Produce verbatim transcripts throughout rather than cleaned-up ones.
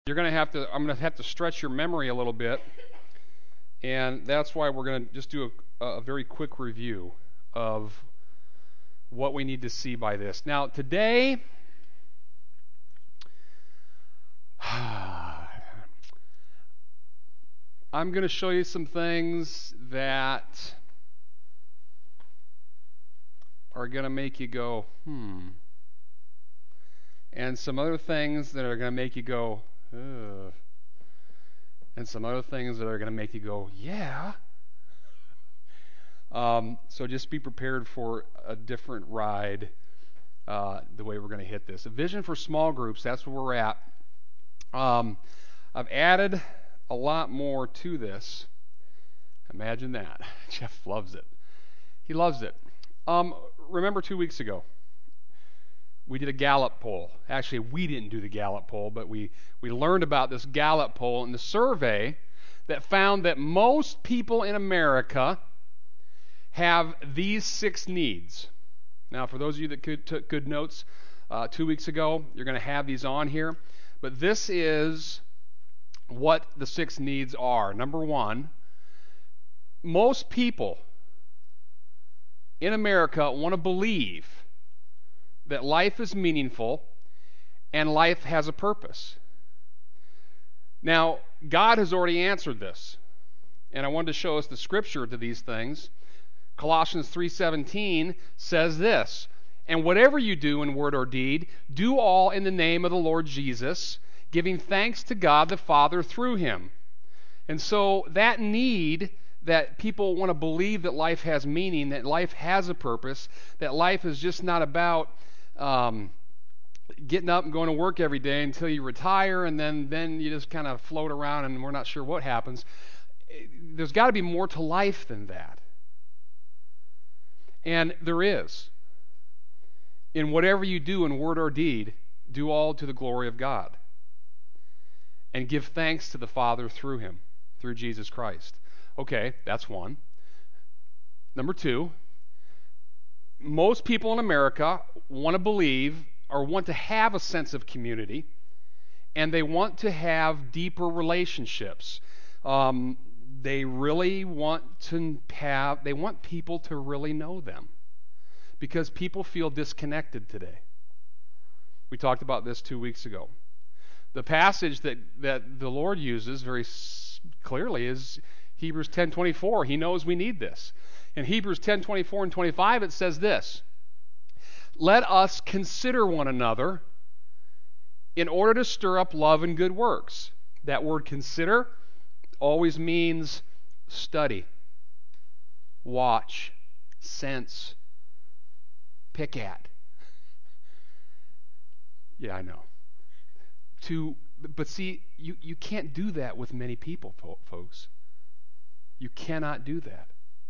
You're going to have to, I'm going to have to stretch your memory a little bit, and that's why we're going to just do a, a very quick review of what we need to see by this. Now, today, I'm going to show you some things that are going to make you go, hmm, and some other things that are going to make you go, ugh, and some other things that are going to make you go, yeah. Um, so just be prepared for a different ride uh, the way we're going to hit this. A vision for small groups, that's where we're at. Um, I've added a lot more to this. Imagine that. Jeff loves it. He loves it. Um, remember two weeks ago, we did a Gallup poll. Actually, we didn't do the Gallup poll, but we, we learned about this Gallup poll and the survey that found that most people in America have these six needs. Now, for those of you that could, took good notes uh, two weeks ago, you're going to have these on here. But this is what the six needs are. Number one, most people in America want to believe that life is meaningful and life has a purpose. Now, God has already answered this, and I wanted to show us the scripture to these things. Colossians three seventeen says this, "And whatever you do in word or deed, do all in the name of the Lord Jesus, giving thanks to God the Father through him." And so that need that people want to believe that life has meaning, that life has a purpose, that life is just not about um, getting up and going to work every day until you retire, and then, then you just kind of float around and we're not sure what happens. There's got to be more to life than that. And there is. In whatever you do in word or deed, do all to the glory of God. And give thanks to the Father through him, through Jesus Christ. Okay, that's one. Number two, most people in America want to believe or want to have a sense of community, and they want to have deeper relationships. Um, they really want to have, they want people to really know them, because people feel disconnected today. We talked about this two weeks ago. The passage that, that the Lord uses very clearly is Hebrews ten twenty-four. He knows we need this. In Hebrews ten twenty-four and twenty-five, it says this, "Let us consider one another in order to stir up love and good works." That word consider always means study, watch, sense, pick at. Yeah, I know. To, but see, you, you can't do that with many people, folks. You cannot do that.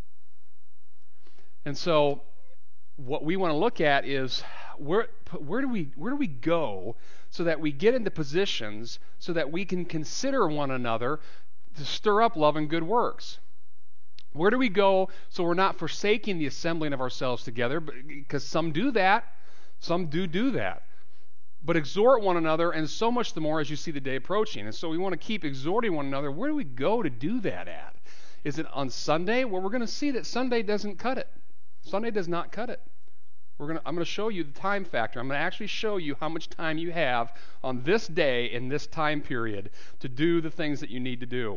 And so what we want to look at is where, where do we where do we go so that we get into positions so that we can consider one another to stir up love and good works. Where do we go so we're not forsaking the assembling of ourselves together, because some do that. Some do do that. But exhort one another, and so much the more as you see the day approaching. And so we want to keep exhorting one another. Where do we go to do that at? Is it on Sunday? Well, we're going to see that Sunday doesn't cut it. Sunday does not cut it. We're going to, I'm going to show you the time factor. I'm going to actually show you how much time you have on this day in this time period to do the things that you need to do.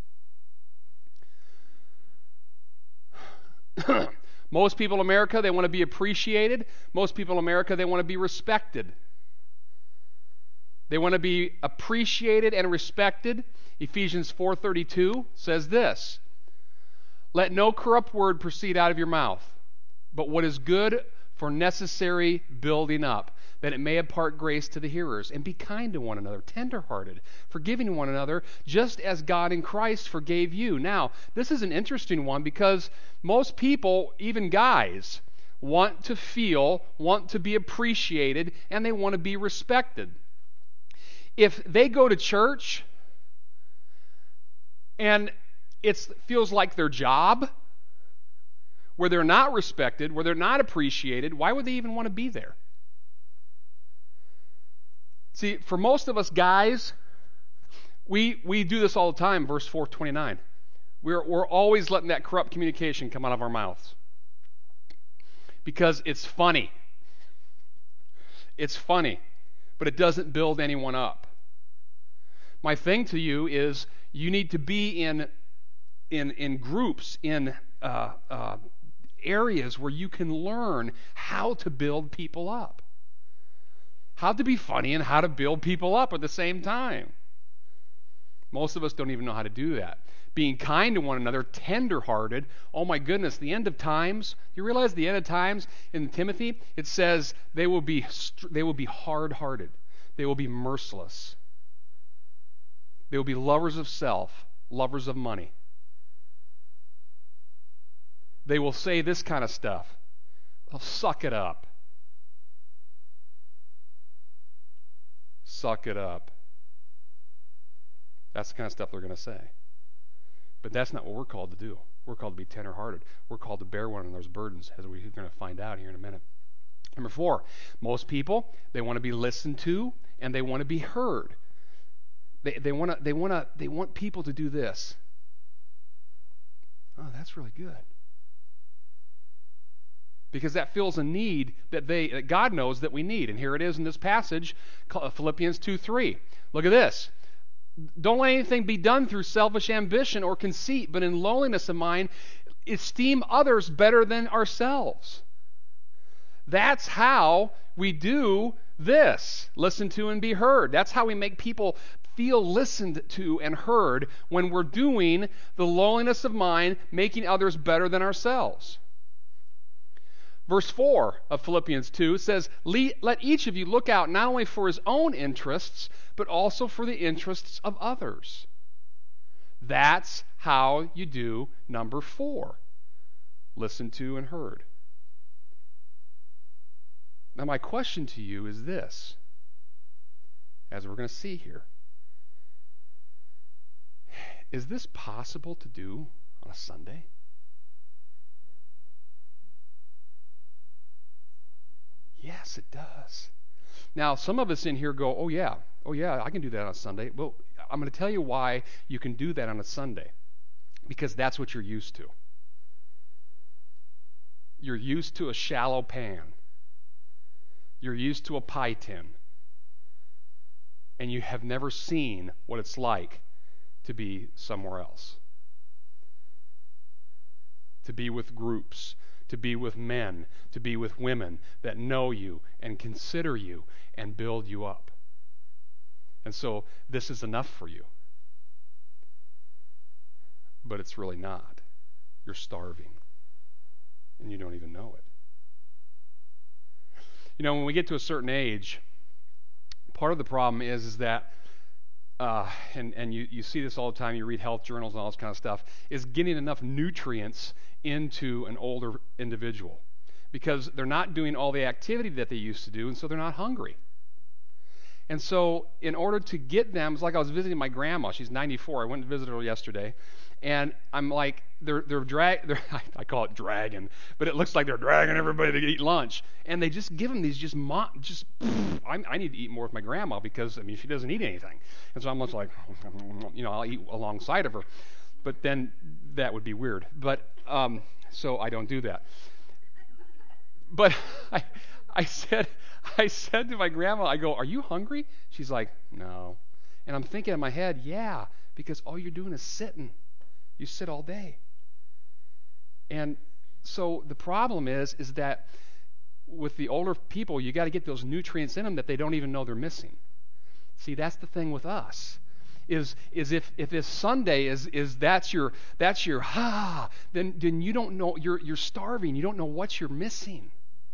Most people in America, they want to be appreciated. Most people in America, they want to be respected. They want to be appreciated and respected. Ephesians four thirty-two says this, "Let no corrupt word proceed out of your mouth, but what is good for necessary building up, that it may impart grace to the hearers. And be kind to one another, tenderhearted, forgiving one another, just as God in Christ forgave you." Now, this is an interesting one, because most people, even guys, want to feel, want to be appreciated, and they want to be respected. If they go to church and it feels like their job, where they're not respected, where they're not appreciated, why would they even want to be there? See, for most of us guys, We we do this all the time, verse four twenty-nine. We're we're always letting that corrupt communication come out of our mouths. Because it's funny. It's funny, but it doesn't build anyone up. My thing to you is you need to be in in in groups, in uh, uh, areas where you can learn how to build people up. How to be funny and how to build people up at the same time. Most of us don't even know how to do that. Being kind to one another, tender-hearted. Oh my goodness, the end of times. You realize the end of times in Timothy, it says they will be they will be hard-hearted. They will be merciless. They will be lovers of self, lovers of money. They will say this kind of stuff. They'll suck it up. Suck it up. That's the kind of stuff they're going to say. But that's not what we're called to do. We're called to be tender-hearted. We're called to bear one another's burdens, as we're going to find out here in a minute. Number four, most people, they want to be listened to and they want to be heard. They, they want to, they want to, they want people to do this. Oh, that's really good. Because that fills a need that they, that God knows that we need. And here it is in this passage, Philippians two three. Look at this. Don't let anything be done through selfish ambition or conceit, but in lowliness of mind, esteem others better than ourselves. That's how we do this. Listen to and be heard. That's how we make people feel listened to and heard when we're doing the lowliness of mind, making others better than ourselves. Verse four of Philippians two says, let each of you look out not only for his own interests, but also for the interests of others. That's how you do number four. Listen to and heard. Now my question to you is this, as we're going to see here. Is this possible to do on a Sunday? Yes, it does. Now, some of us in here go, oh yeah, oh yeah, I can do that on a Sunday. Well, I'm going to tell you why you can do that on a Sunday. Because that's what you're used to. You're used to a shallow pan. You're used to a pie tin. And you have never seen what it's like to be somewhere else. To be with groups. To be with men, to be with women that know you and consider you and build you up. And so this is enough for you. But it's really not. You're starving. And you don't even know it. You know, when we get to a certain age, part of the problem is, is that, uh, and, and you, you see this all the time, you read health journals and all this kind of stuff, is getting enough nutrients into an older individual because they're not doing all the activity that they used to do, and so they're not hungry. And so in order to get them, it's like I was visiting my grandma. She's ninety-four. I went and visited her yesterday, and I'm like, they're they're drag. They're, I call it dragging, but it looks like they're dragging everybody to eat lunch, and they just give them these just mo- just. I, I need to eat more with my grandma because I mean she doesn't eat anything, and so I'm just like, you know, I'll eat alongside of her, but then that would be weird. But um, so I don't do that. But I I said. I said to my grandma, I go, are you hungry? She's like, no. And I'm thinking in my head, yeah, because all you're doing is sitting. You sit all day. And so the problem is, is that with the older people, you got to get those nutrients in them that they don't even know they're missing. See, that's the thing with us. Is is if if this Sunday is is that's your that's your ha, then then you don't know you're you're starving. You don't know what you're missing.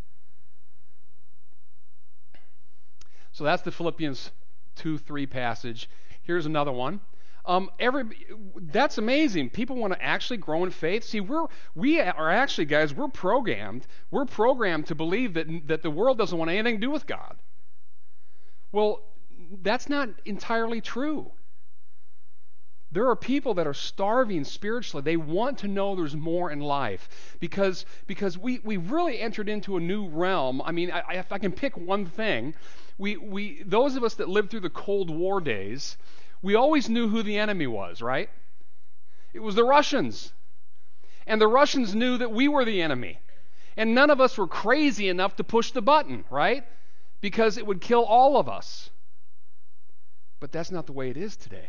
So that's the Philippians two three passage. Here's another one. Um, every that's amazing. People want to actually grow in faith. See, we're we are actually, guys, we're programmed. We're programmed to believe that that the world doesn't want anything to do with God. Well, that's not entirely true. There are people that are starving spiritually. They want to know there's more in life because because we we really entered into a new realm. I mean, I, if I can pick one thing. We, we, those of us that lived through the Cold War days, We always knew who the enemy was, right? It was the Russians. And the Russians knew that we were the enemy. And none of us were crazy enough to push the button, right? Because it would kill all of us. But that's not the way it is today.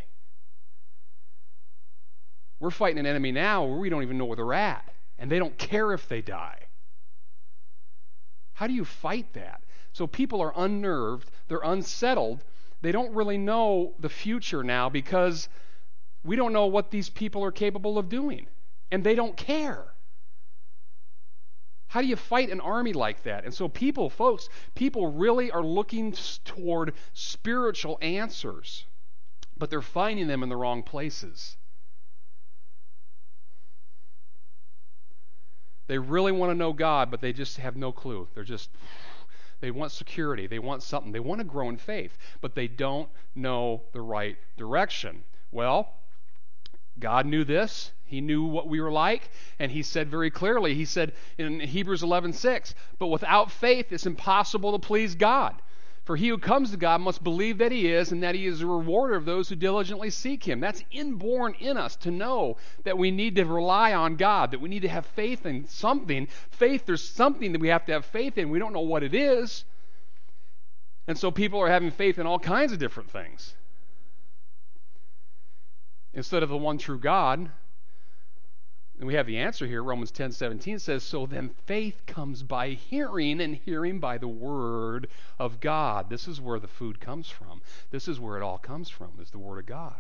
We're fighting an enemy now where we don't even know where they're at. And they don't care if they die. How do you fight that? So people are unnerved. They're unsettled. They don't really know the future now because we don't know what these people are capable of doing. And they don't care. How do you fight an army like that? And so people, folks, people really are looking toward spiritual answers, but they're finding them in the wrong places. They really want to know God, but they just have no clue. They're just, they want security. They want something. They want to grow in faith, but they don't know the right direction. Well, God knew this. He knew what we were like, and he said very clearly, he said in Hebrews eleven six, but without faith it's impossible to please God. For he who comes to God must believe that he is, and that he is a rewarder of those who diligently seek him. That's inborn in us to know that we need to rely on God, that we need to have faith in something. Faith, there's something that we have to have faith in. We don't know what it is. And so people are having faith in all kinds of different things. Instead of the one true God. And we have the answer here. Romans ten seventeen says, so then faith comes by hearing, and hearing by the word of God. This is where the food comes from. This is where it all comes from, is the word of God.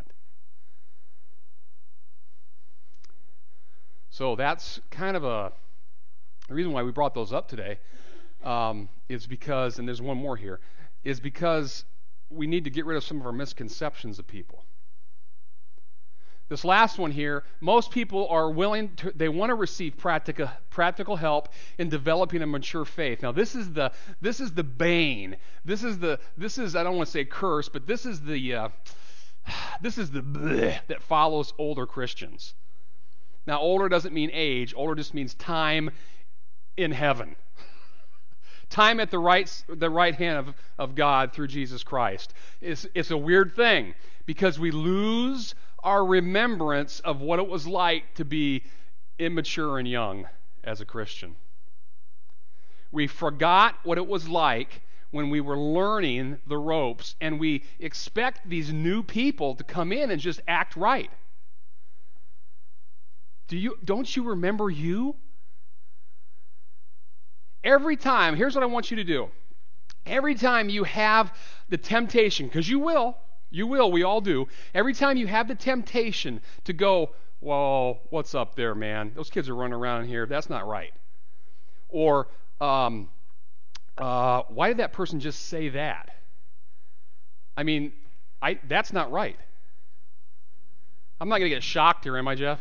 So that's kind of a, the reason why we brought those up today um, is because, and there's one more here, is because we need to get rid of some of our misconceptions of people. This last one here, most people are willing to, they want to receive practical practical help in developing a mature faith. Now this is the this is the bane. This is the this is I don't want to say curse, but this is the uh, this is the bleh that follows older Christians. Now older doesn't mean age. Older just means time in heaven. Time at the right the right hand of, of God through Jesus Christ. It's it's a weird thing because we lose our remembrance of what it was like to be immature and young as a Christian. We forgot what it was like when we were learning the ropes, and we expect these new people to come in and just act right. Do you, don't you remember you? Every time, here's what I want you to do. Every time you have the temptation, because you will, You will, we all do. Every time you have the temptation to go, whoa, what's up there, man? Those kids are running around here. That's not right. Or, um, uh, why did that person just say that? I mean, I that's not right. I'm not going to get shocked here, am I, Jeff?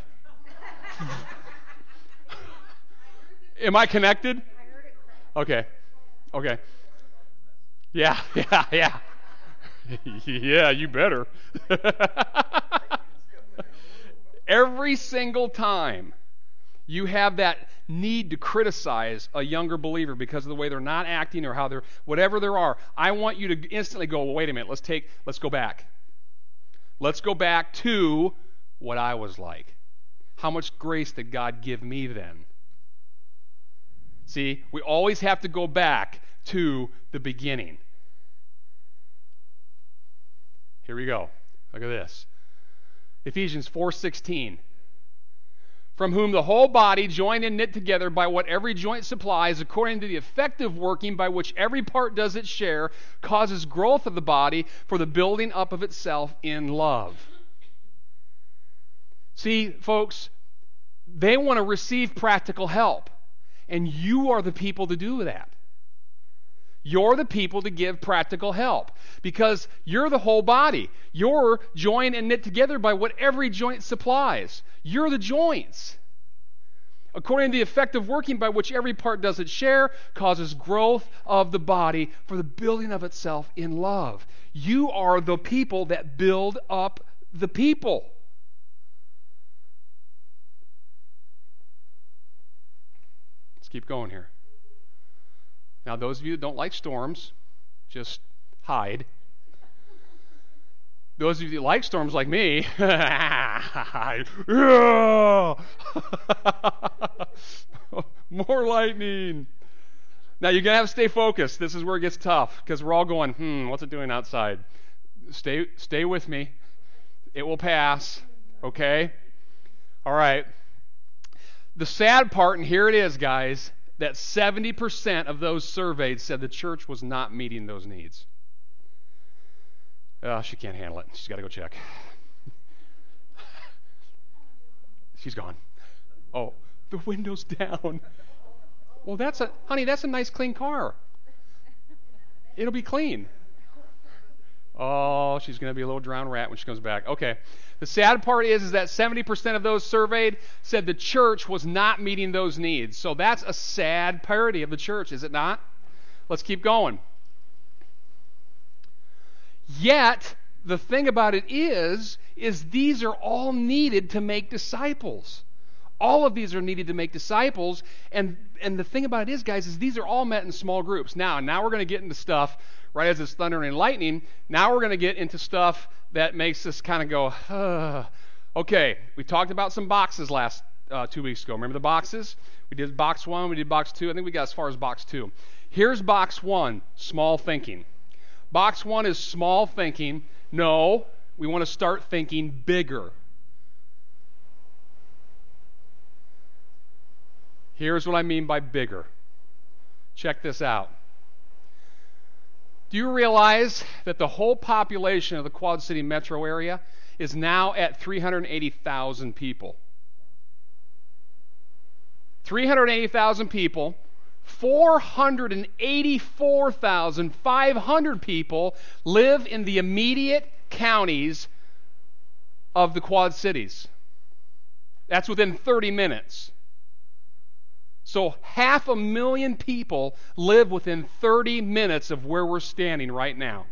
Am I connected? Okay. Okay. Yeah, yeah, yeah. Yeah, you better. Every single time you have that need to criticize a younger believer because of the way they're not acting or how they're, whatever there are, I want you to instantly go, well, wait a minute, let's take, let's go back. Let's go back to what I was like. How much grace did God give me then? See, we always have to go back to the beginning. Here we go. Look at this. Ephesians four sixteen. From whom the whole body, joined and knit together by what every joint supplies, according to the effective working by which every part does its share, causes growth of the body for the building up of itself in love. See, folks, they want to receive practical help, and you are the people to do that. You're the people to give practical help because you're the whole body. You're joined and knit together by what every joint supplies. You're the joints. According to the effective working by which every part does its share, causes growth of the body for the building of itself in love. You are the people that build up the people. Let's keep going here. Now, those of you that don't like storms, just hide. Those of you that like storms like me, more lightning. Now you're gonna have to stay focused. This is where it gets tough because we're all going, hmm, what's it doing outside? Stay, stay with me. It will pass. Okay. All right. The sad part, and here it is, guys, that seventy percent of those surveyed said the church was not meeting those needs. Oh, she can't handle it. She's got to go check. She's gone. Oh, the window's down. Well, that's a, honey, that's a nice clean car. It'll be clean. Oh, she's going to be a little drowned rat when she comes back. Okay. The sad part is, is that seventy percent of those surveyed said the church was not meeting those needs. So that's a sad parity of the church, is it not? Let's keep going. Yet, the thing about it is, is these are all needed to make disciples. All of these are needed to make disciples. And, and the thing about it is, guys, is these are all met in small groups. Now, now we're going to get into stuff, right as it's thunder and lightning. Now we're going to get into stuff that makes us kind of go, uh. Okay, we talked about some boxes last uh, two weeks ago. Remember the boxes? We did box one, we did box two. I think we got as far as box two. Here's box one, small thinking. Box one is small thinking. No, we want to start thinking bigger. Here's what I mean by bigger. Check this out. Do you realize that the whole population of the Quad City metro area is now at three hundred eighty thousand people? three hundred eighty thousand people. four hundred eighty-four thousand five hundred people live in the immediate counties of the Quad Cities. That's within thirty minutes. So half a million people live within thirty minutes of where we're standing right now.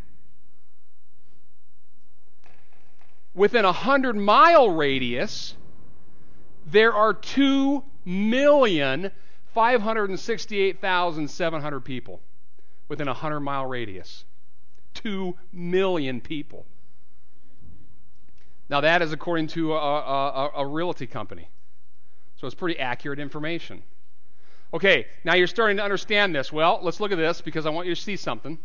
Within a hundred mile radius, there are two million five hundred sixty-eight thousand seven hundred people within a hundred mile radius. Two million people. Now that is according to a, a, a realty company. So it's pretty accurate information. Okay, now you're starting to understand this. Well, let's look at this because I want you to see something.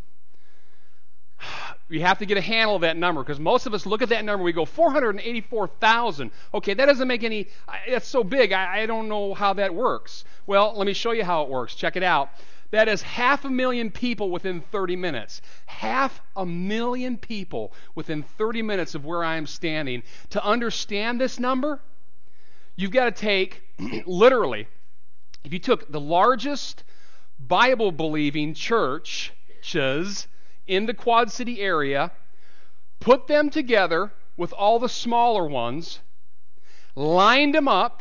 You have to get a handle of that number because most of us look at that number and we go, four hundred eighty-four thousand. Okay, that doesn't make any, that's so big, I, I don't know how that works. Well, let me show you how it works. Check it out. That is half a million people within thirty minutes. Half a million people within thirty minutes of where I am standing. To understand this number, you've got to take, literally, if you took the largest Bible-believing churches in the Quad City area, put them together with all the smaller ones, lined them up,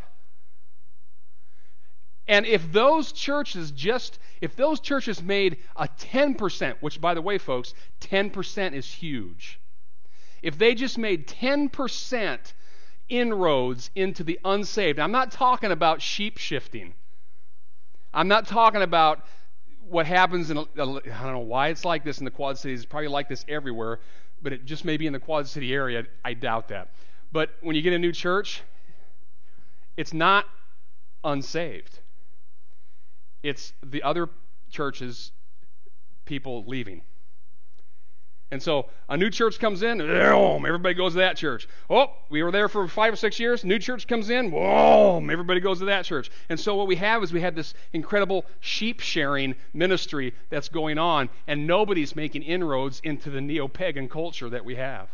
and if those churches just, if those churches made a ten percent, which by the way, folks, ten percent is huge. If they just made ten percent inroads into the unsaved, I'm not talking about sheep shifting. I'm not talking about what happens in, I don't know why it's like this in the Quad Cities. It's probably like this everywhere, but it just may be in the Quad City area. I doubt that. But when you get a new church, it's not unsaved. It's the other churches, people leaving. And so a new church comes in, boom, everybody goes to that church. Oh, we were there for five or six years. New church comes in, boom, everybody goes to that church. And so what we have is we have this incredible sheep sharing ministry that's going on, and nobody's making inroads into the neo-pagan culture that we have.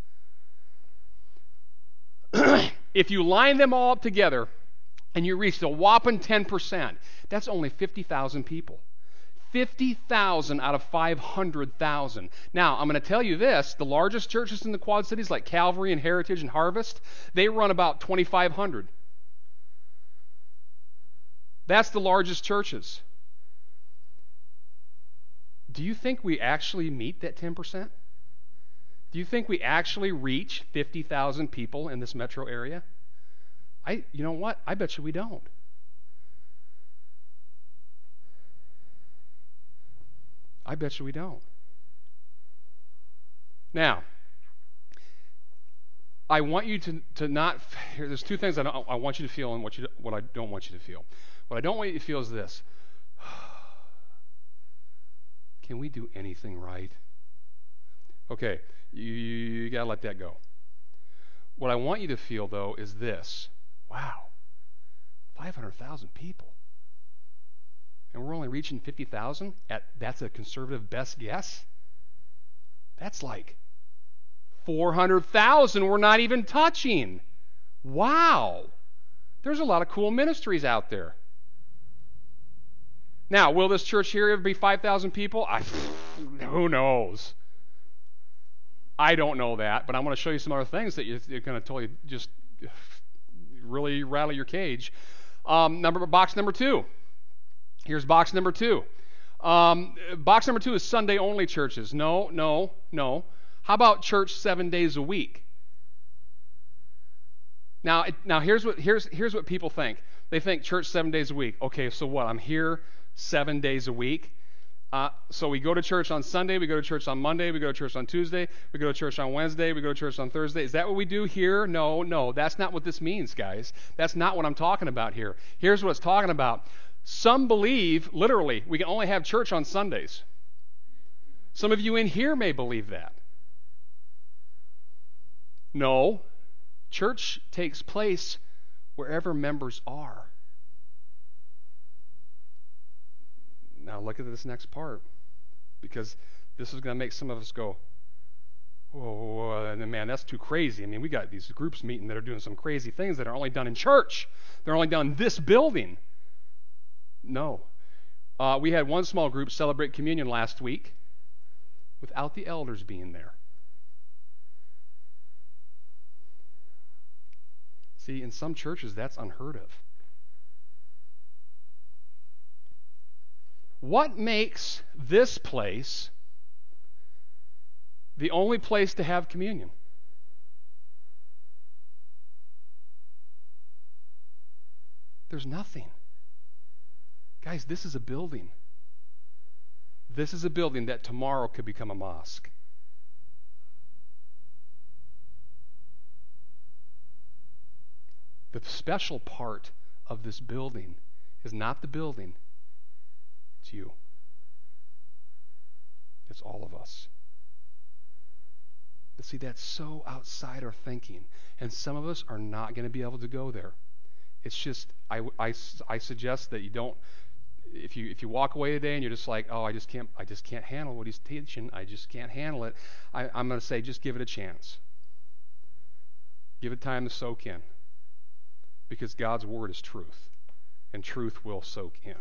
If you line them all up together and you reach a whopping ten percent, that's only fifty thousand people. fifty thousand out of five hundred thousand. Now, I'm going to tell you this, the largest churches in the Quad Cities like Calvary and Heritage and Harvest, they run about twenty-five hundred. That's the largest churches. Do you think we actually meet that ten percent? Do you think we actually reach fifty thousand people in this metro area? I, you know what? I bet you we don't. I bet you we don't. Now, I want you to, to not, here, there's two things I, don't, I want you to feel and what, you, what I don't want you to feel. What I don't want you to feel is this. Can we do anything right? Okay, you, you got to let that go. What I want you to feel, though, is this. Wow, five hundred thousand people. And we're only reaching fifty thousand? At That's a conservative best guess? That's like four hundred thousand we're not even touching. Wow. There's a lot of cool ministries out there. Now, will this church here ever be five thousand people? I, who knows? I don't know that, but I'm going to show you some other things that you're going to totally just really rattle your cage. Um, number box number two. Here's box number two. Um, box number two is Sunday only churches. No, no, no. How about church seven days a week? Now, it, now here's what here's here's what people think. They think church seven days a week. Okay, so what? I'm here seven days a week. Uh, so we go to church on Sunday, we go to church on Monday, we go to church on Tuesday, we go to church on Wednesday, we go to church on Thursday. Is that what we do here? No, no, that's not what this means, guys. That's not what I'm talking about here. Here's what it's talking about. Some believe, literally, we can only have church on Sundays. Some of you in here may believe that. No, church takes place wherever members are. Now look at this next part, because this is going to make some of us go, oh, man, that's too crazy. I mean, we got these groups meeting that are doing some crazy things that are only done in church. They're only done in this building. No. Uh, we had one small group celebrate communion last week without the elders being there. See, in some churches, that's unheard of. What makes this place the only place to have communion? There's nothing. Guys, this is a building. This is a building that tomorrow could become a mosque. The special part of this building is not the building. It's you. It's all of us. But see, that's so outside our thinking. And some of us are not going to be able to go there. It's just, I, I, I suggest that you don't, if you if you walk away today and you're just like, oh, I just can't, I just can't handle what he's teaching. I just can't handle it. I, I'm going to say, just give it a chance. Give it time to soak in. Because God's word is truth. And truth will soak in.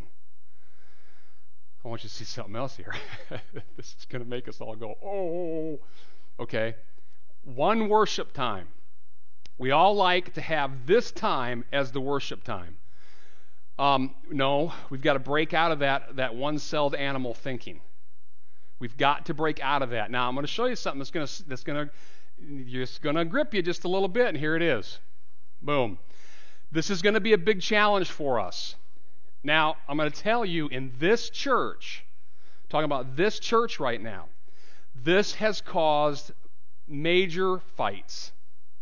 I want you to see something else here. This is going to make us all go, oh. Okay. One worship time. We all like to have this time as the worship time. Um, no, we've got to break out of that, that one-celled animal thinking. We've got to break out of that. Now, I'm going to show you something that's going to that's going to just going to grip you just a little bit, and here it is. Boom. This is going to be a big challenge for us. Now, I'm going to tell you, in this church, talking about this church right now, this has caused major fights,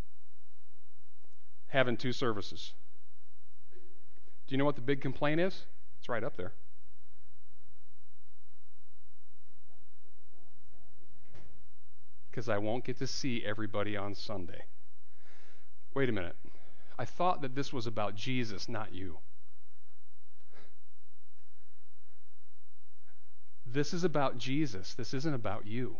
having two services. Do you know what the big complaint is? It's right up there. Because I won't get to see everybody on Sunday. Wait a minute. I thought that this was about Jesus, not you. This is about Jesus. This isn't about you.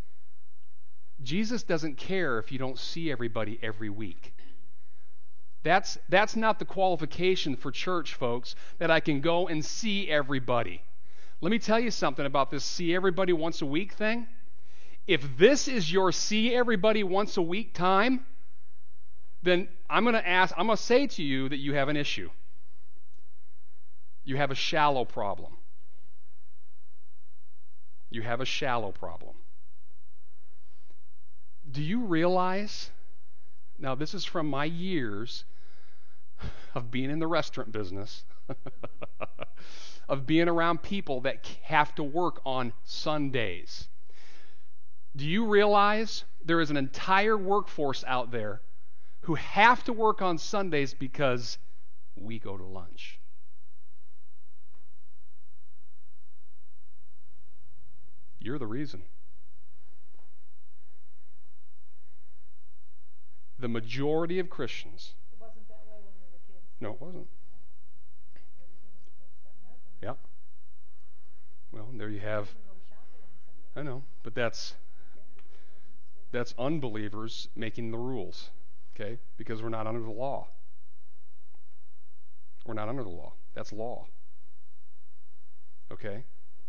Jesus doesn't care if you don't see everybody every week. That's, that's not the qualification for church, folks, that I can go and see everybody. Let me tell you something about this see everybody once a week thing. If this is your see everybody once a week time, then I'm going to ask, I'm going to say to you that you have an issue. You have a shallow problem. You have a shallow problem. Do you realize, now this is from my years of being in the restaurant business, of being around people that have to work on Sundays. Do you realize there is an entire workforce out there who have to work on Sundays because we go to lunch. You're the reason. The majority of Christians. It wasn't that way when we were kids. No, it wasn't. Yeah. Well, there you have. I know, but that's that's unbelievers making the rules, okay? Because we're not under the law. We're not under the law. That's law. Okay?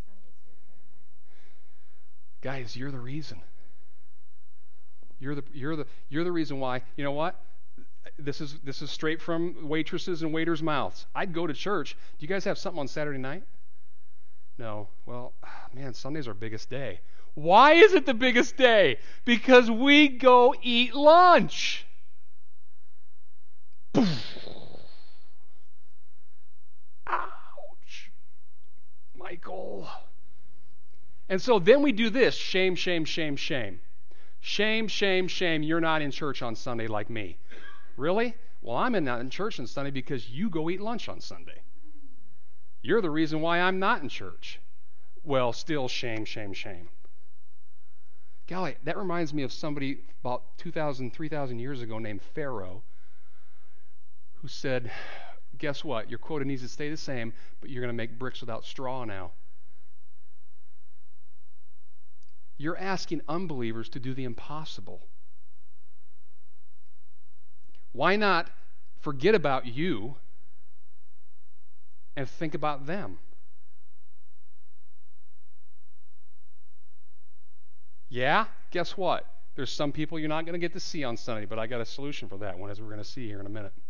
Guys, you're the reason. You're the you're the you're the reason why. You know what? This is this is straight from waitresses and waiters' mouths. I'd go to church. Do you guys have something on Saturday night? No. Well, man, Sunday's our biggest day. Why is it the biggest day? Because we go eat lunch. Ouch. Michael. And so then we do this. Shame, shame, shame, shame. Shame, shame, shame. You're not in church on Sunday like me. Really? Well, I'm in, not in church on Sunday because you go eat lunch on Sunday. You're the reason why I'm not in church. Well, still shame, shame, shame. Golly, that reminds me of somebody about two thousand, three thousand years ago named Pharaoh who said, guess what? Your quota needs to stay the same, but you're going to make bricks without straw now. You're asking unbelievers to do the impossible. Why not forget about you and think about them? Yeah? Guess what? There's some people you're not going to get to see on Sunday, but I got a solution for that one, as we're going to see here in a minute.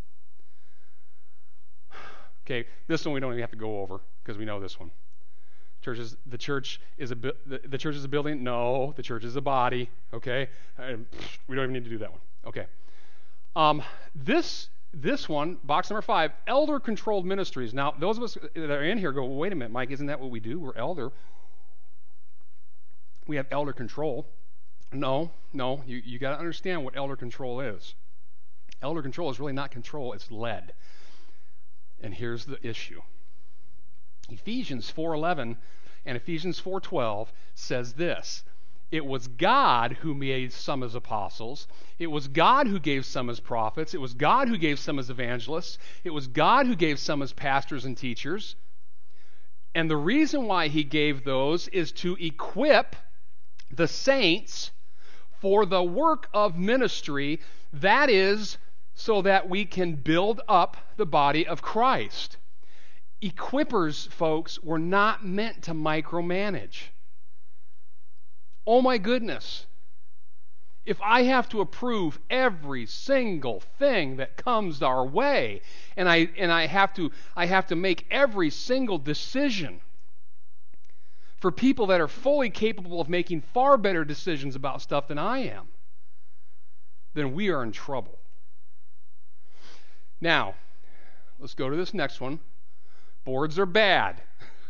Okay, this one we don't even have to go over because we know this one. Church is, the church is a the, the church is a building. No, the church is a body. Okay, and we don't even need to do that one. Okay, um, this this one, box number five, elder controlled ministries. Now, those of us that are in here go, well, wait a minute, Mike, isn't that what we do? We're elder. We have elder control. No, no, you you got to understand what elder control is. Elder control is really not control; it's led. And here's the issue. Ephesians four eleven and Ephesians four twelve says this. It was God who made some as apostles. It was God who gave some as prophets. It was God who gave some as evangelists. It was God who gave some as pastors and teachers. And the reason why he gave those is to equip the saints for the work of ministry. That is, so that we can build up the body of Christ. Equippers, folks, were not meant to micromanage. Oh my goodness. If I have to approve every single thing that comes our way, and I and I have to I have to make every single decision for people that are fully capable of making far better decisions about stuff than I am, then we are in trouble. Now, let's go to this next one. Boards are bad.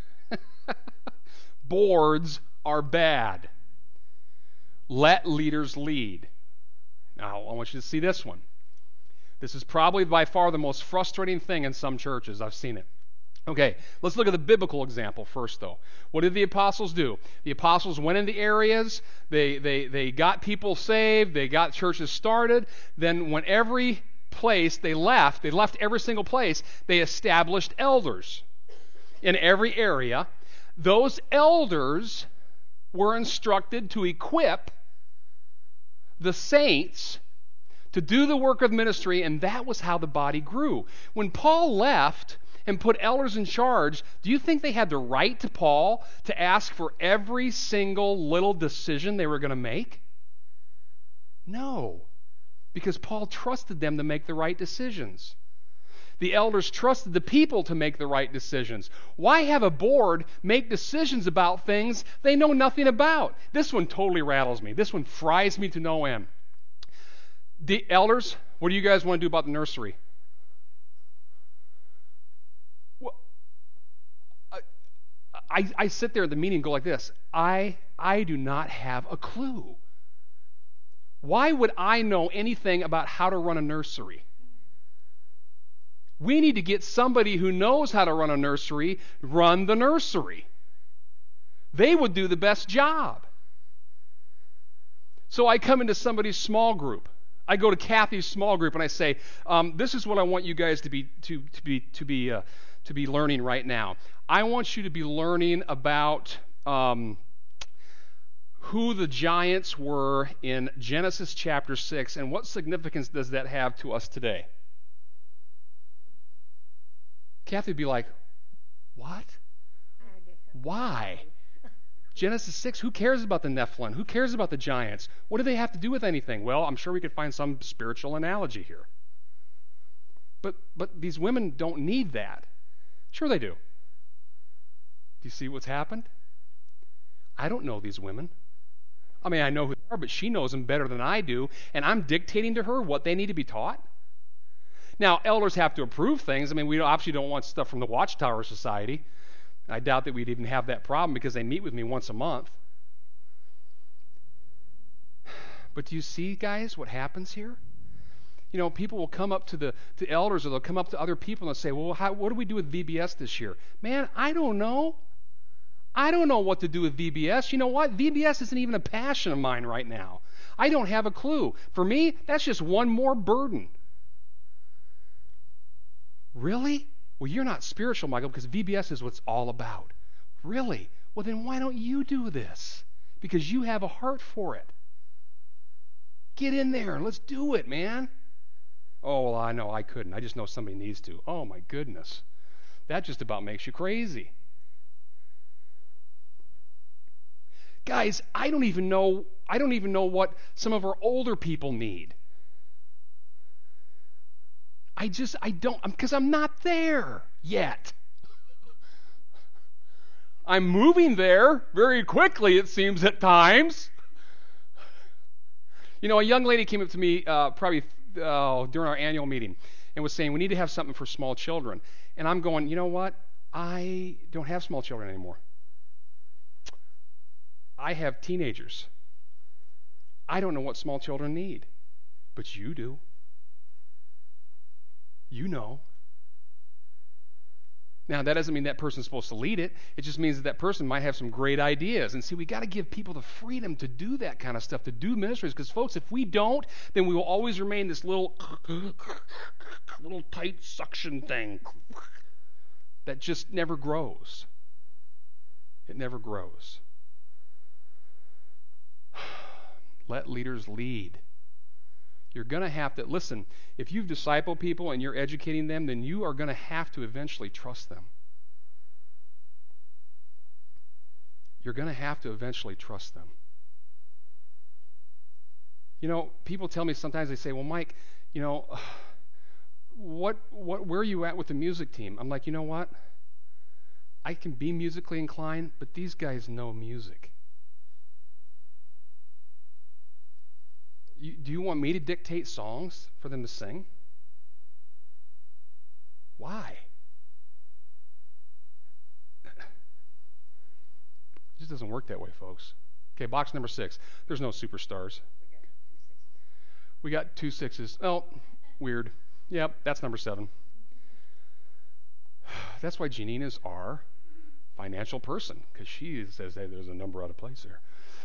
Boards are bad. Let leaders lead. Now, I want you to see this one. This is probably by far the most frustrating thing in some churches. I've seen it. Okay, let's look at the biblical example first, though. What did the apostles do? The apostles went into areas, they, they, they got people saved, they got churches started. Then when every place they left, they left every single place, they established elders in every area. Those elders were instructed to equip the saints to do the work of ministry, and that was how the body grew. When Paul left and put elders in charge, do you think they had to write to Paul to ask for every single little decision they were going to make? No, because Paul trusted them to make the right decisions. The elders trusted the people to make the right decisions. Why have a board make decisions about things they know nothing about? This one totally rattles me. This one fries me to no end. The elders, what do you guys want to do about the nursery? Well, I, I sit there at the meeting and go like this. I, I do not have a clue. Why would I know anything about how to run a nursery? We need to get somebody who knows how to run a nursery, run the nursery. They would do the best job. So I come into somebody's small group. I go to Kathy's small group and I say, um, "This is what I want you guys to be to to be to be uh, to be learning right now. I want you to be learning about um, who the giants were in Genesis chapter six and what significance does that have to us today." Kathy would be like, "What? Why? Genesis six, who cares about the Nephilim? Who cares about the giants? What do they have to do with anything?" Well, I'm sure we could find some spiritual analogy here. But but these women don't need that. Sure they do. Do you see what's happened? I don't know these women. I mean, I know who they are, but she knows them better than I do, and I'm dictating to her what they need to be taught. Now, elders have to approve things. I mean, we obviously don't want stuff from the Watchtower Society. I doubt that we'd even have that problem because they meet with me once a month. But do you see, guys, what happens here? You know, people will come up to the to elders or they'll come up to other people and say, "Well, how, what do we do with V B S this year?" Man, I don't know. I don't know what to do with V B S. You know what? V B S isn't even a passion of mine right now. I don't have a clue. For me, that's just one more burden. Really? Well, you're not spiritual, Michael, because V B S is what it's all about. Really? Well, then why don't you do this? Because you have a heart for it. Get in there and let's do it, man. Oh, well, I know I couldn't. I just know somebody needs to. Oh, my goodness. That just about makes you crazy. Guys, I don't even know I don't even know what some of our older people need. I just I don't because I'm not there yet. I'm moving there very quickly, it seems at times. You know, a young lady came up to me uh, probably uh, during our annual meeting and was saying we need to have something for small children. And I'm going, you know what? I don't have small children anymore. I have teenagers. I don't know what small children need, but you do. You know. Now, that doesn't mean that person's supposed to lead it. It just means that that person might have some great ideas. And see, we got to give people the freedom to do that kind of stuff, to do ministries. Because, folks, if we don't, then we will always remain this little, little tight suction thing that just never grows. It never grows. Let leaders lead. You're going to have to, listen, if you've discipled people and you're educating them, then you are going to have to eventually trust them. You're going to have to eventually trust them. You know, people tell me sometimes, they say, "Well, Mike, you know, what, what, where are you at with the music team?" I'm like, you know what? I can be musically inclined, but these guys know music. You, do you want me to dictate songs for them to sing? Why? It just doesn't work that way, folks. Okay, box number six. There's no superstars. We got two sixes. Oh, weird. Yep, that's number seven. That's why Janine is our financial person, because she says, "Hey, there's a number out of place there."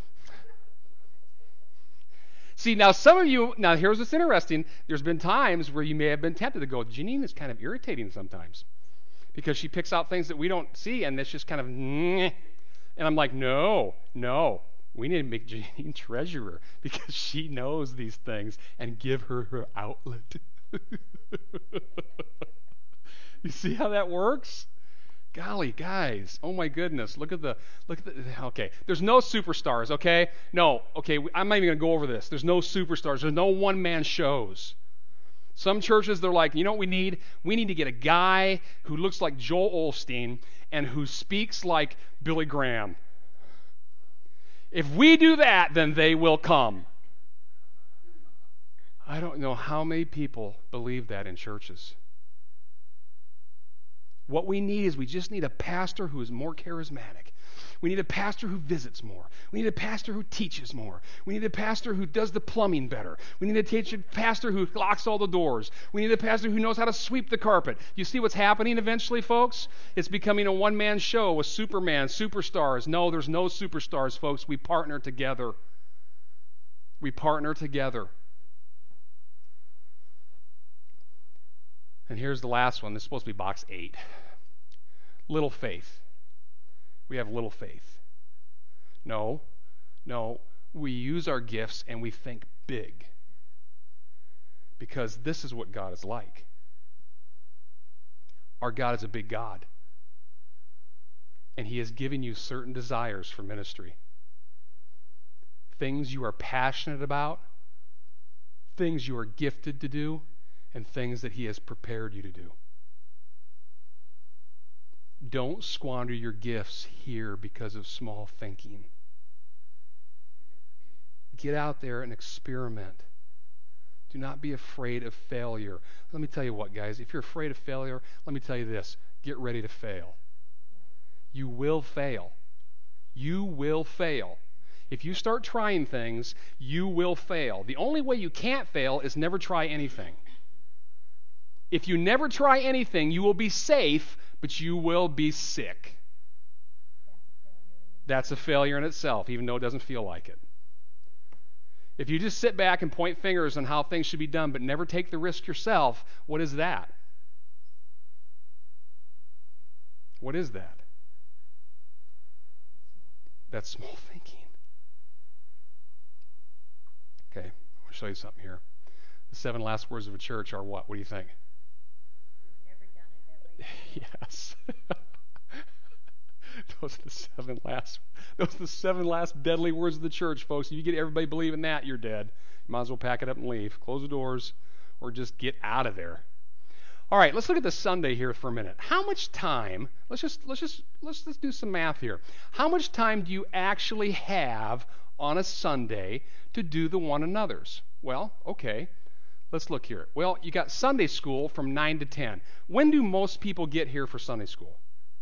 See, now some of you, now here's what's interesting. There's been times where you may have been tempted to go, Janine is kind of irritating sometimes because she picks out things that we don't see and it's just kind of, Nyeh. And I'm like, no, no. We need to make Janine treasurer because she knows these things and give her her outlet. You see how that works? Golly, guys, oh my goodness, look at the, look at the, okay, there's no superstars, okay? No, okay, I'm not even going to go over this. There's no superstars. There's no one-man shows. Some churches, they're like, you know what we need? We need to get a guy who looks like Joel Osteen and who speaks like Billy Graham. If we do that, then they will come. I don't know how many people believe that in churches. What we need is we just need a pastor who is more charismatic. We need a pastor who visits more. We need a pastor who teaches more. We need a pastor who does the plumbing better. We need a teacher, pastor who locks all the doors. We need a pastor who knows how to sweep the carpet. You see what's happening eventually, folks? It's becoming a one-man show with Superman, superstars. No, there's no superstars, folks. We partner together. We partner together. And here's the last one. This is supposed to be box eight. Little faith. We have little faith. No, no. We use our gifts and we think big. Because this is what God is like. Our God is a big God. And He has given you certain desires for ministry. Things you are passionate about, things you are gifted to do, and things that He has prepared you to do. Don't squander your gifts here because of small thinking. Get out there and experiment. Do not be afraid of failure. Let me tell you what, guys. If you're afraid of failure, let me tell you this. Get ready to fail. You will fail. You will fail. If you start trying things, you will fail. The only way you can't fail is never try anything. If you never try anything, you will be safe, but you will be sick. That's a failure in itself, even though it doesn't feel like it. If you just sit back and point fingers on how things should be done, but never take the risk yourself, what is that? What is that? That's small thinking. Okay, I'll show you something here. The seven last words of a church are what? What do you think? Yes. Those are the seven last those are the seven last deadly words of the church, folks. If you get everybody believing that, you're dead. You might as well pack it up and leave. Close the doors or just get out of there. All right, let's look at the Sunday here for a minute. How much time, let's just let's just let's let's do some math here. How much time do you actually have on a Sunday to do the one another's? Well, okay. Let's look here. Well, you got Sunday school from nine to ten. When do most people get here for Sunday school?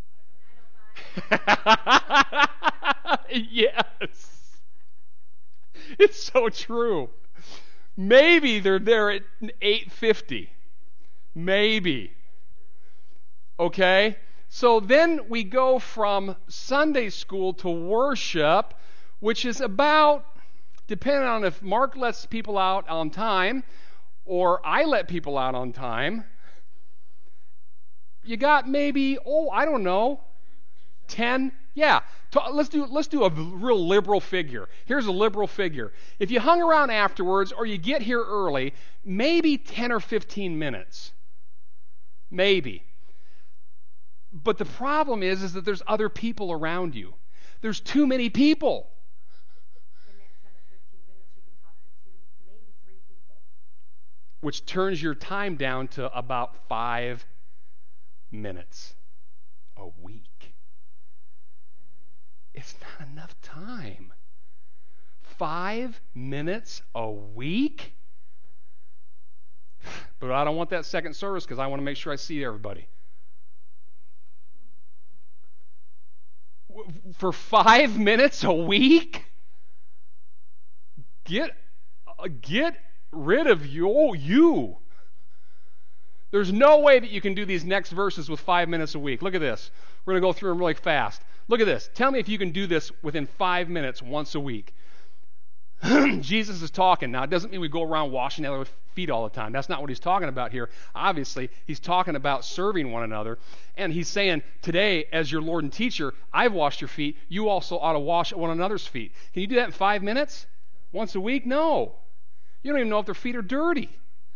Yes. It's so true. Maybe they're there at eight fifty. Maybe. Okay? So then we go from Sunday school to worship, which is about, depending on if Mark lets people out on time, or I let people out on time, you got maybe, oh, I don't know, ten? Yeah. Let's do let's do a real liberal figure. Here's a liberal figure. If you hung around afterwards or you get here early, maybe ten or fifteen minutes. Maybe. But the problem is, is that there's other people around you. There's too many people. Which turns your time down to about five minutes a week. It's not enough time. Five minutes a week? But I don't want that second service because I want to make sure I see everybody. For five minutes a week? Get, uh, get rid of you, you. There's no way that you can do these next verses with five minutes a week. Look at this. We're going to go through them really fast. Look at this. Tell me if you can do this within five minutes once a week. Jesus is talking. Now, it doesn't mean we go around washing other feet all the time. That's not what he's talking about here. Obviously, he's talking about serving one another. And he's saying, today, as your Lord and teacher, I've washed your feet. You also ought to wash one another's feet. Can you do that in five minutes? Once a week? No. You don't even know if their feet are dirty.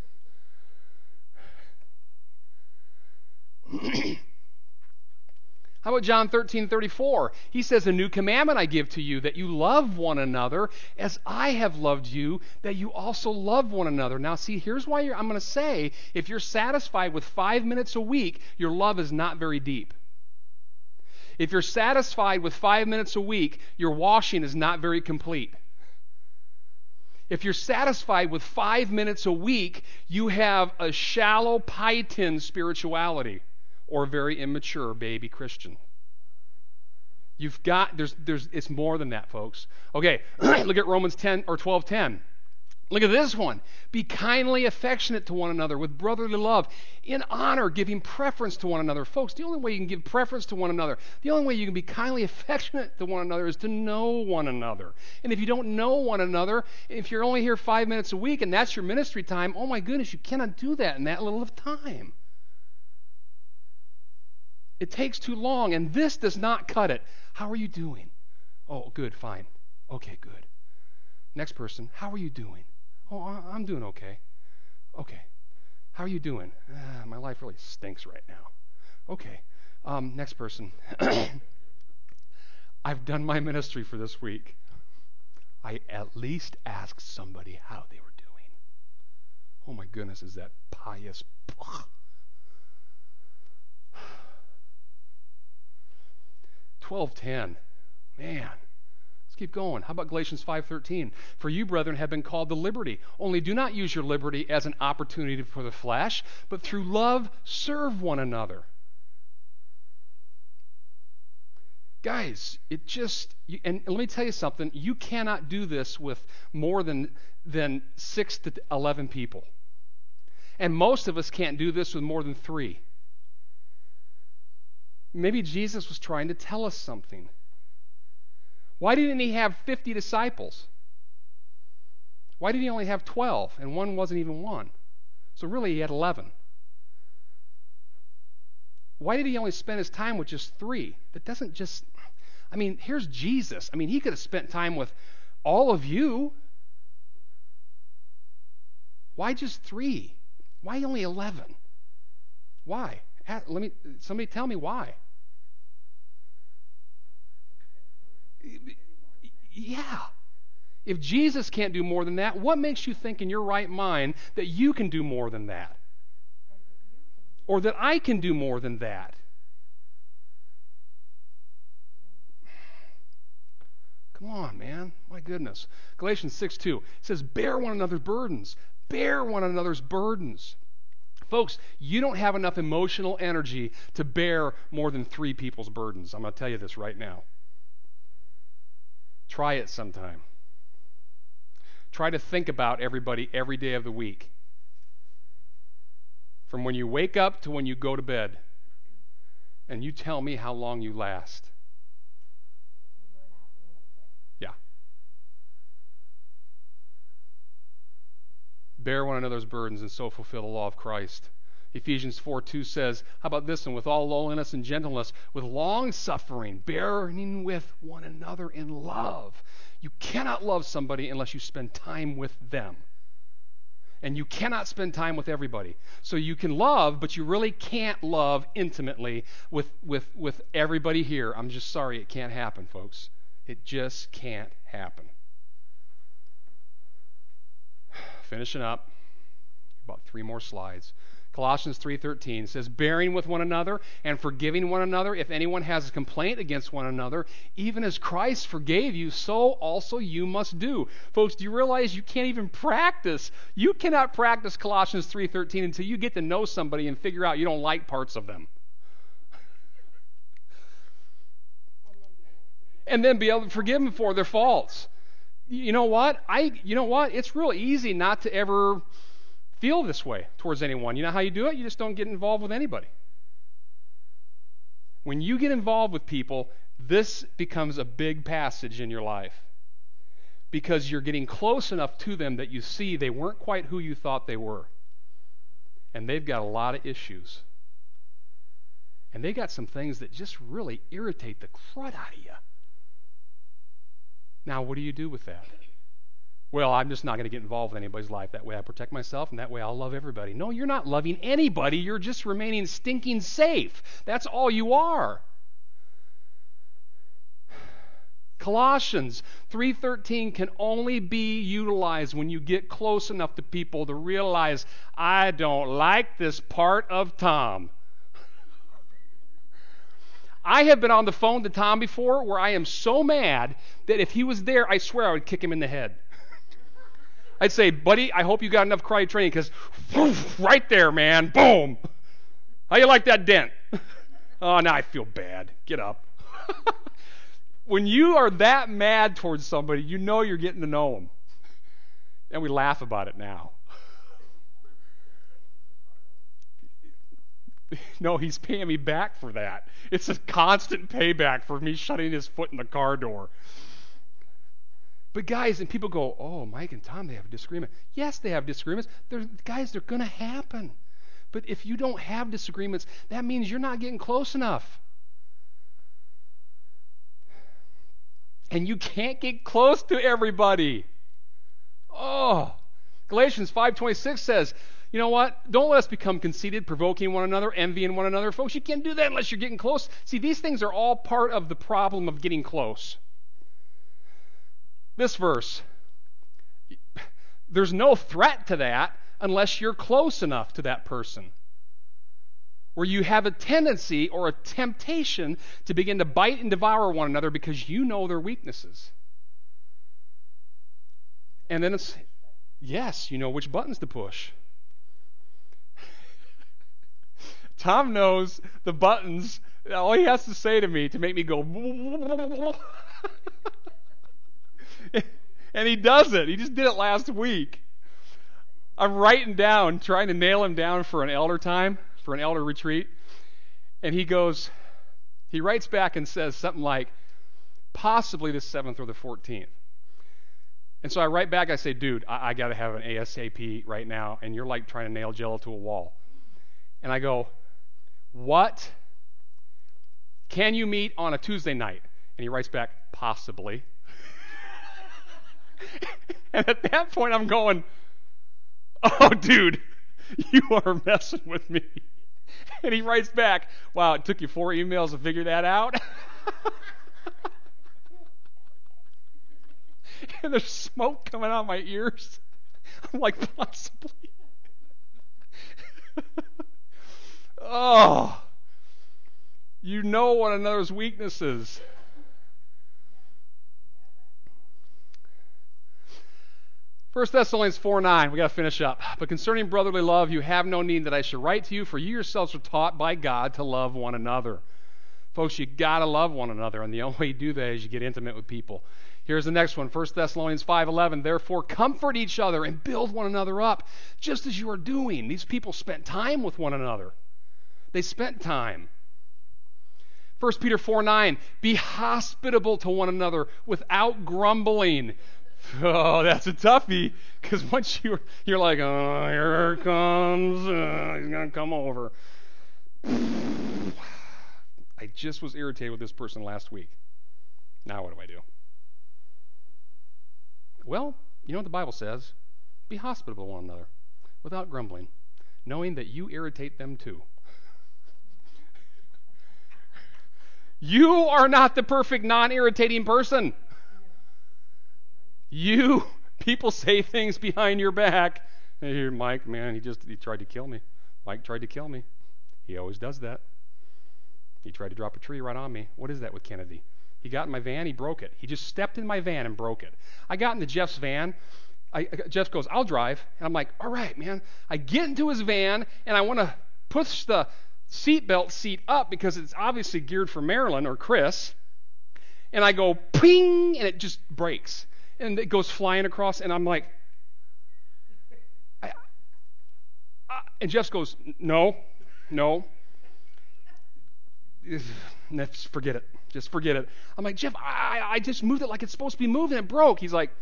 How about John thirteen thirty-four? He says, a new commandment I give to you, that you love one another as I have loved you, that you also love one another. Now, see, here's why you're, I'm going to say, if you're satisfied with five minutes a week, your love is not very deep. If you're satisfied with five minutes a week, your washing is not very complete. If you're satisfied with five minutes a week, you have a shallow pie tin spirituality or a very immature baby Christian. You've got, there's, there's, it's more than that, folks. Okay, look at Romans ten or twelve ten. Look at this one. Be kindly affectionate to one another with brotherly love, in honor, giving preference to one another. Folks, the only way you can give preference to one another, the only way you can be kindly affectionate to one another is to know one another. And if you don't know one another, if you're only here five minutes a week and that's your ministry time, oh my goodness, you cannot do that in that little of time. It takes too long, and this does not cut it. How are you doing? Oh, good, fine. Okay, good. Next person, how are you doing? Oh, I'm doing okay. Okay. How are you doing? Ah, my life really stinks right now. Okay. Um, next person. I've done my ministry for this week. I at least asked somebody how they were doing. Oh my goodness, is that pious? twelve ten. Man. Keep going. How about Galatians five thirteen? For you, brethren, have been called to liberty. Only do not use your liberty as an opportunity for the flesh, but through love serve one another. Guys, it just, you, and let me tell you something, you cannot do this with more than, than six to eleven people. And most of us can't do this with more than three. Maybe Jesus was trying to tell us something. Why didn't he have fifty disciples? Why did he only have twelve? And one wasn't even one. So really he had eleven. Why did he only spend his time with just three? That doesn't just, I mean, here's Jesus. I mean, he could have spent time with all of you. Why just three? Why only eleven? Why? Let me, somebody tell me why. Yeah. If Jesus can't do more than that, what makes you think in your right mind that you can do more than that? Or that I can do more than that? Come on, man. My goodness. Galatians six two says, bear one another's burdens. Bear one another's burdens. Folks, you don't have enough emotional energy to bear more than three people's burdens. I'm going to tell you this right now. Try it sometime. Try to think about everybody every day of the week. From when you wake up to when you go to bed. And you tell me how long you last. Yeah. Bear one another's burdens and so fulfill the law of Christ. Ephesians four two says, how about this one? With all lowliness and gentleness, with long suffering, bearing with one another in love. You cannot love somebody unless you spend time with them. And you cannot spend time with everybody. So you can love, but you really can't love intimately with, with, with everybody here. I'm just sorry, it can't happen, folks. It just can't happen. Finishing up, about three more slides. Colossians three thirteen says, bearing with one another and forgiving one another if anyone has a complaint against one another, even as Christ forgave you, so also you must do. Folks, do you realize you can't even practice? You cannot practice Colossians three thirteen until you get to know somebody and figure out you don't like parts of them. And then be able to forgive them for their faults. You know what? I. You know what? It's real easy not to ever feel this way towards anyone. You know how you do it? You just don't get involved with anybody. When you get involved with people, this becomes a big passage in your life. Because you're getting close enough to them that you see they weren't quite who you thought they were. And they've got a lot of issues. And they got some things that just really irritate the crud out of you. Now, what do you do with that? Well, I'm just not going to get involved with anybody's life. That way I protect myself, and that way I'll love everybody. No, you're not loving anybody. You're just remaining stinking safe. That's all you are. Colossians three thirteen can only be utilized when you get close enough to people to realize, I don't like this part of Tom. I have been on the phone to Tom before where I am so mad that if he was there, I swear I would kick him in the head. I'd say, buddy, I hope you got enough karate training because right there, man, boom. How you like that dent? Oh, now I feel bad. Get up. When you are that mad towards somebody, you know you're getting to know them. And we laugh about it now. No, he's paying me back for that. It's a constant payback for me shutting his foot in the car door. But guys, and people go, oh, Mike and Tom, they have a disagreement. Yes, they have disagreements. They're, guys, they're going to happen. But if you don't have disagreements, that means you're not getting close enough. And you can't get close to everybody. Oh, Galatians five twenty-six says, you know what? Don't let us become conceited, provoking one another, envying one another. Folks, you can't do that unless you're getting close. See, these things are all part of the problem of getting close. This verse, there's no threat to that unless you're close enough to that person, where you have a tendency or a temptation to begin to bite and devour one another because you know their weaknesses. And then it's, yes, you know which buttons to push. Tom knows the buttons. All he has to say to me to make me go, and he does it. He just did it last week. I'm writing down, trying to nail him down for an elder time, for an elder retreat. And he goes, he writes back and says something like, possibly the seventh or the fourteenth. And so I write back, I say, dude, I, I got to have an ASAP right now, and you're like trying to nail Jello to a wall. And I go, what? Can you meet on a Tuesday night? And he writes back, possibly. And at that point, I'm going, oh, dude, you are messing with me. And he writes back, wow, it took you four emails to figure that out? And there's smoke coming out of my ears. I'm like, possibly. Oh, you know one another's weaknesses. First Thessalonians four nine, we got to finish up. But concerning brotherly love, you have no need that I should write to you, for you yourselves are taught by God to love one another. Folks, you got to love one another, and the only way you do that is you get intimate with people. Here's the next one, First Thessalonians five eleven. Therefore, comfort each other and build one another up, just as you are doing. These people spent time with one another. They spent time. First Peter four nine, be hospitable to one another without grumbling. Oh, that's a toughie, because once you're, you're like, oh, here it comes, uh, he's going to come over. I just was irritated with this person last week. Now what do I do? Well, you know what the Bible says? Be hospitable to one another without grumbling, knowing that you irritate them too. You are not the perfect non-irritating person. You, people say things behind your back. Hey, here, Mike, man, he just, he tried to kill me. Mike tried to kill me. He always does that. He tried to drop a tree right on me. What is that with Kennedy? He got in my van, he broke it. He just stepped in my van and broke it. I got into Jeff's van. I, Jeff goes, I'll drive. And I'm like, all right, man. I get into his van, and I want to push the seatbelt seat up because it's obviously geared for Marilyn or Chris. And I go, ping, and it just breaks. And it goes flying across, and I'm like, I, I, and Jeff goes, no, no. Just forget it. Just forget it. I'm like, Jeff, I, I just moved it like it's supposed to be moved, and it broke. He's like,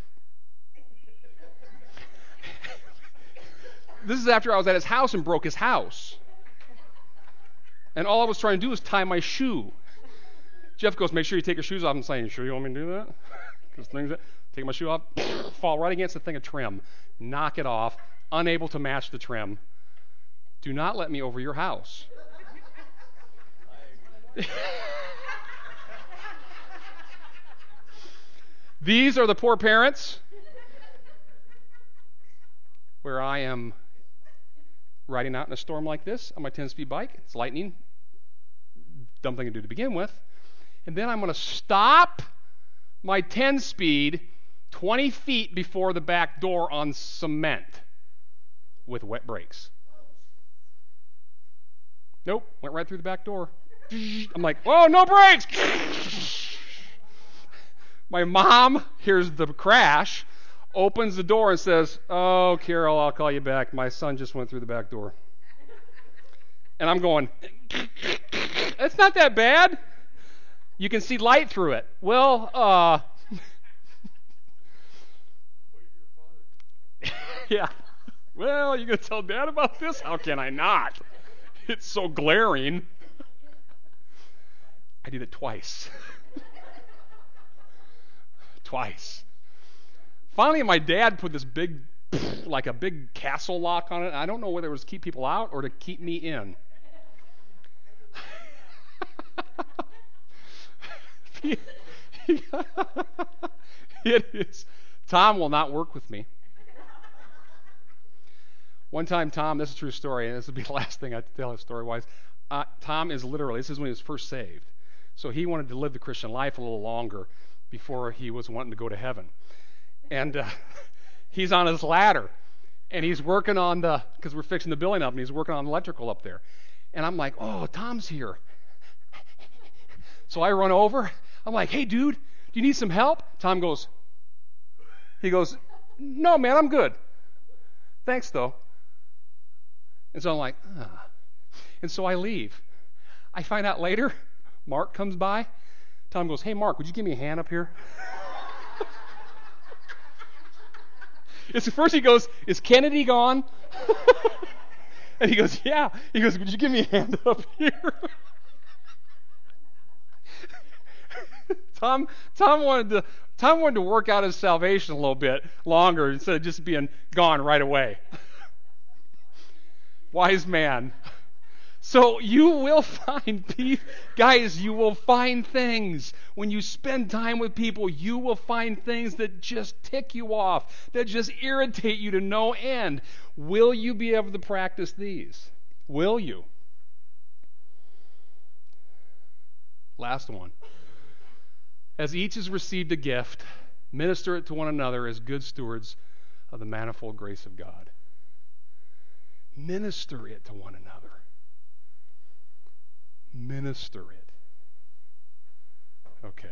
this is after I was at his house and broke his house. And all I was trying to do was tie my shoe. Jeff goes, make sure you take your shoes off. I'm saying, you sure you want me to do that? Because things that, take my shoe off, fall right against the thing of trim, knock it off, unable to match the trim. Do not let me over your house. These are the poor parents where I am riding out in a storm like this on my ten-speed bike. It's lightning. Dumb thing to do to begin with. And then I'm going to stop my ten-speed twenty feet before the back door on cement with wet brakes. Nope, went right through the back door. I'm like, oh, no brakes! My mom hears the crash, opens the door and says, "Oh, Carol, I'll call you back. My son just went through the back door." And I'm going, "It's not that bad. You can see light through it." Well, uh, yeah. Well, you gonna tell Dad about this? How can I not? It's so glaring. I did it twice. Twice. Finally, my dad put this big, like a big castle lock on it. I don't know whether it was to keep people out or to keep me in. It is. Tom will not work with me. One time, Tom, this is a true story, and this will be the last thing I tell story-wise. Uh, Tom is literally, this is when he was first saved. So he wanted to live the Christian life a little longer before he was wanting to go to heaven. And uh, he's on his ladder, and he's working on the, because we're fixing the building up, and he's working on the electrical up there. And I'm like, "Oh, Tom's here." So I run over. I'm like, "Hey, dude, do you need some help?" Tom goes, he goes, "No, man, I'm good. Thanks, though." And so I'm like, ah. And so I leave. I find out later, Mark comes by. Tom goes, "Hey, Mark, would you give me a hand up here?" It's first he goes, "Is Kennedy gone?" And he goes, "Yeah." He goes, "Would you give me a hand up here?" Tom Tom wanted to Tom wanted to work out his salvation a little bit longer instead of just being gone right away. Wise man. So you will find, guys, you will find things. When you spend time with people, you will find things that just tick you off, that just irritate you to no end. Will you be able to practice these? Will you? Last one. As each has received a gift, minister it to one another as good stewards of the manifold grace of God. Minister it to one another. Minister it. Okay.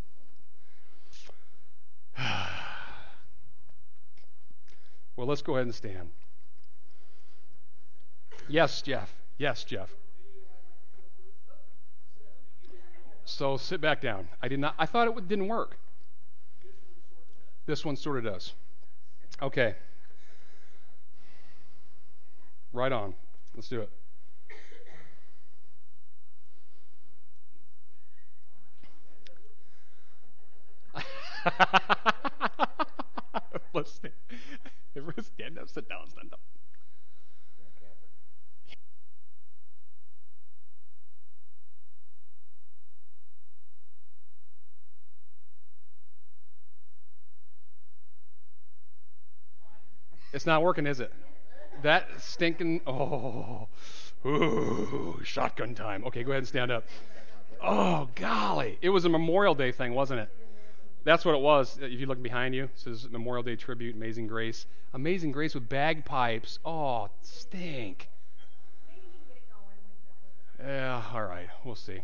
Well, let's go ahead and stand. Yes, Jeff. Yes, Jeff. So sit back down. I did not. I thought it didn't work. This one sort of does. Okay. Right on. Let's do it. Let's stand. Everyone stand up, sit down, stand up. It's not working, is it? That stinking. Oh. Ooh, shotgun time. Okay, go ahead and stand up. Oh, golly. It was a Memorial Day thing, wasn't it? That's what it was. If you look behind you, it says Memorial Day Tribute, Amazing Grace. Amazing Grace with bagpipes. Oh, stink. Yeah, all right. We'll see.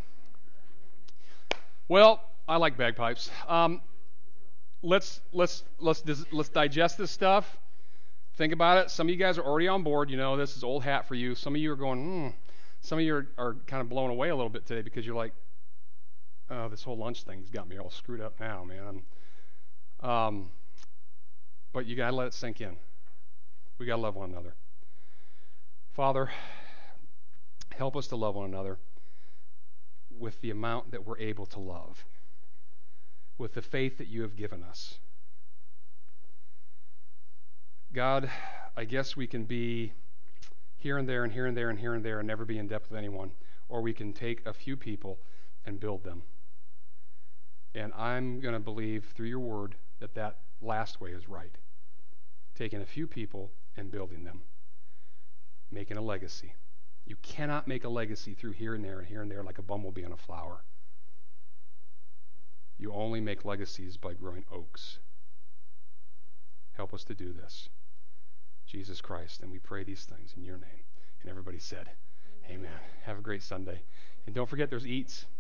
Well, I like bagpipes. Um, let's let's let's let's digest this stuff. Think about it. Some of you guys are already on board. You know, this is old hat for you. Some of you are going, hmm. Some of you are, are kind of blown away a little bit today because you're like, oh, this whole lunch thing's got me all screwed up now, man. Um, but you got to let it sink in. We got to love one another. Father, help us to love one another with the amount that we're able to love, with the faith that you have given us. God, I guess we can be here and there and here and there and here and there and never be in depth with anyone, or we can take a few people and build them. And I'm going to believe through your word that that last way is right. Taking a few people and building them. Making a legacy. You cannot make a legacy through here and there and here and there like a bumblebee on a flower. You only make legacies by growing oaks. Help us to do this. Jesus Christ, and we pray these things in your name. And everybody said, amen. Amen. Have a great Sunday. And don't forget there's eats.